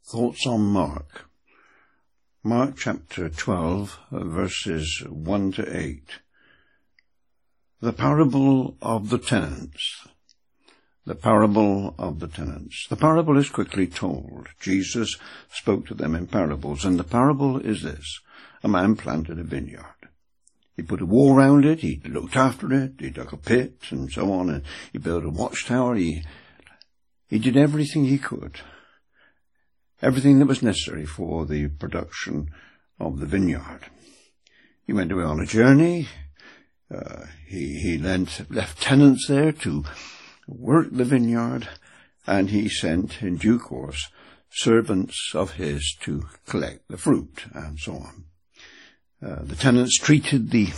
Thoughts on Mark. Mark chapter 12, verses 1 to 8. The parable of the tenants. The parable of the tenants. The parable is quickly told. Jesus spoke to them in parables, and the parable is this. A man planted a vineyard. He put a wall round it, he looked after it, he dug a pit, and so on, and he built a watchtower. He did everything he could. Everything that was necessary for the production of the vineyard. He went away on a journey. He left tenants there to work the vineyard, and he sent, in due course, servants of his to collect the fruit, and so on. The tenants treated the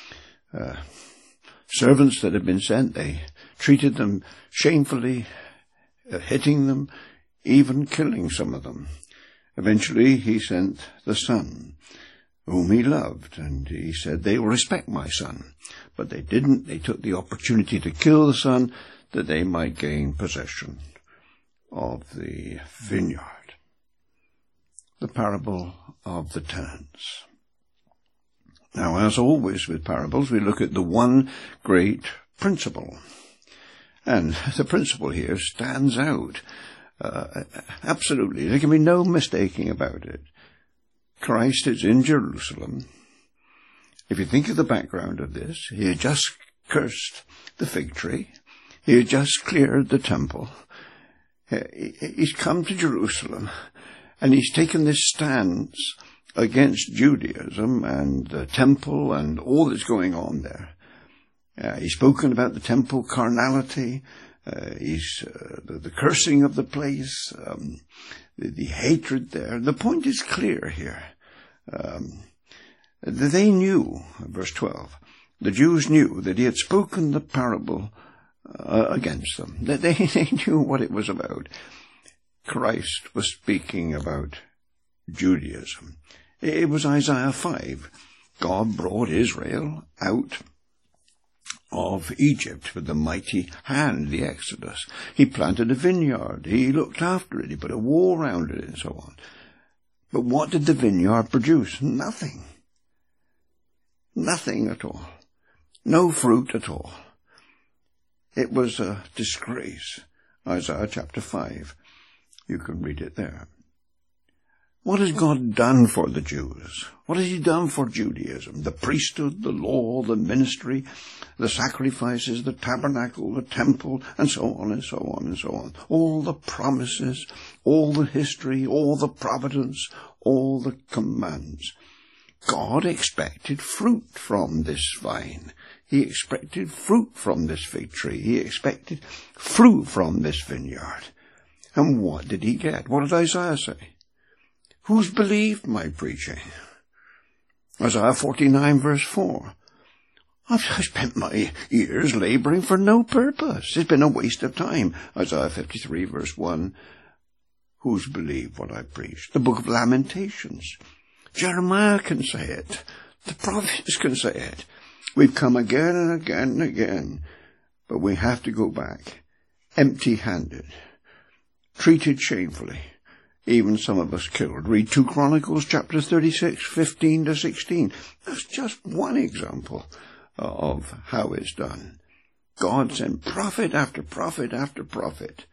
servants that had been sent. They treated them shamefully, hitting them, even killing some of them. Eventually he sent the son, whom he loved, and he said, "They will respect my son." But they didn't. They took the opportunity to kill the son that they might gain possession of the vineyard. The parable of the tenants. Now, as always with parables, we look at the one great principle. And the principle here stands out. Absolutely. There can be no mistaking about it. Christ is in Jerusalem. If you think of the background of this, he had just cursed the fig tree. He had just cleared the temple. He's come to Jerusalem, and he's taken this stance against Judaism and the temple and all that's going on there. He's spoken about the temple carnality. The cursing of the place, the hatred there. The point is clear here. They knew, verse 12, the Jews knew that he had spoken the parable against them. They knew what it was about. Christ was speaking about Judaism. It was Isaiah 5. God brought Israel out of Egypt with the mighty hand, the Exodus. He planted a vineyard. He looked after it. He put a wall round it and so on. But what did the vineyard produce? Nothing. Nothing at all. No fruit at all. It was a disgrace. Isaiah chapter 5. You can read it there. What has God done for the Jews? What has he done for Judaism? The priesthood, the law, the ministry, the sacrifices, the tabernacle, the temple, and so on and so on and so on. All the promises, all the history, all the providence, all the commands. God expected fruit from this vine. He expected fruit from this fig tree. He expected fruit from this vineyard. And what did he get? What did Isaiah say? Who's believed my preaching? Isaiah 49 verse 4. I've spent my years laboring for no purpose. It's been a waste of time. Isaiah 53 verse 1. Who's believed what I preached? The book of Lamentations. Jeremiah can say it. The prophets can say it. We've come again and again and again. But we have to go back empty-handed. Treated shamefully. Even some of us killed. Read 2 Chronicles chapter 36, 15 to 16. That's just one example of how it's done. God sent prophet after prophet after prophet.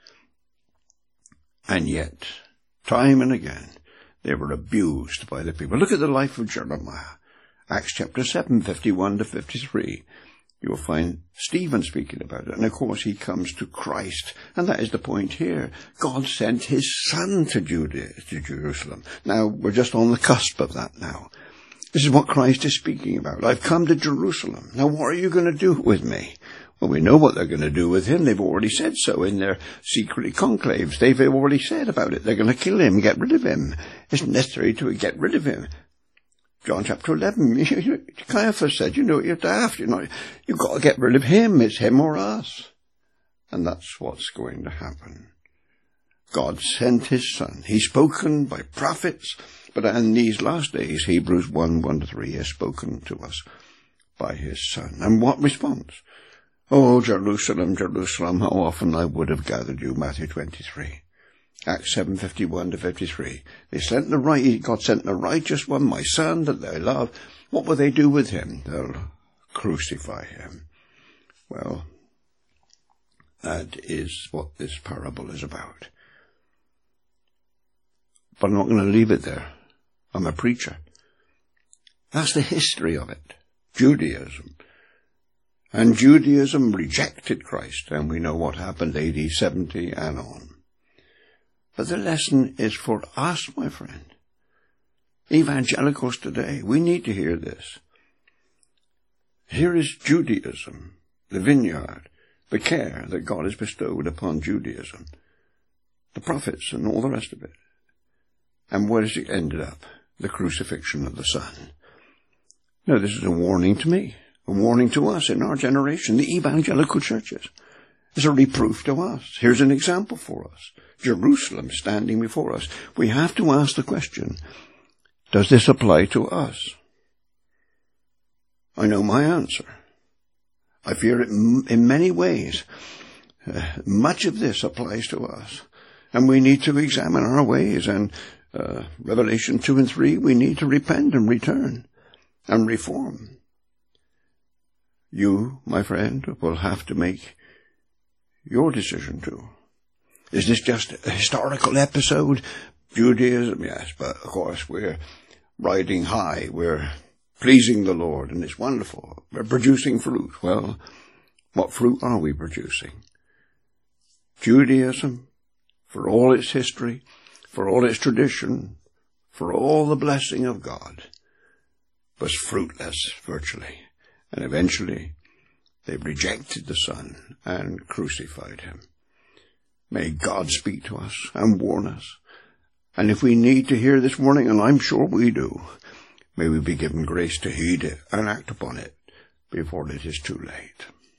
And yet, time and again, they were abused by the people. Look at the life of Jeremiah. Acts chapter 7, 51 to 53. You'll find Stephen speaking about it. And of course he comes to Christ. And that is the point here. God sent his son to Jerusalem. Now, we're just on the cusp of that now. This is what Christ is speaking about. I've come to Jerusalem. Now, what are you going to do with me? Well, we know what they're going to do with him. They've already said so in their secret conclaves. They've already said about it. They're going to kill him, get rid of him. It's necessary to get rid of him. John chapter 11, Caiaphas said, you're daft, you've got to get rid of him, it's him or us. And that's what's going to happen. God sent his son. He's spoken by prophets, but in these last days, Hebrews 1, 1 to 3 has spoken to us by his son. And what response? Oh, Jerusalem, Jerusalem, how often I would have gathered you, Matthew 23. Acts 7:51 to 53. God sent the righteous one, my son that they love. What will they do with him? They'll crucify him. Well, that is what this parable is about. But I'm not going to leave it there. I'm a preacher. That's the history of it. Judaism. And Judaism rejected Christ, and we know what happened AD 70 and on. But the lesson is for us, my friend. Evangelicals today, we need to hear this. Here is Judaism, the vineyard, the care that God has bestowed upon Judaism, the prophets and all the rest of it. And where has it ended up? The crucifixion of the Son. Now, this is a warning to me, a warning to us in our generation, the evangelical churches. It's a reproof to us. Here's an example for us. Jerusalem standing before us. We have to ask the question, does this apply to us? I know my answer. I fear it in many ways. Much of this applies to us. And we need to examine our ways. And Revelation 2 and 3, we need to repent and return and reform. You, my friend, will have to make your decision too. Is this just a historical episode? Judaism, yes, but of course we're riding high. We're pleasing the Lord, and it's wonderful. We're producing fruit. Well, what fruit are we producing? Judaism, for all its history, for all its tradition, for all the blessing of God, was fruitless, virtually. And eventually, they rejected the Son and crucified him. May God speak to us and warn us. And if we need to hear this warning, and I'm sure we do, may we be given grace to heed it and act upon it before it is too late.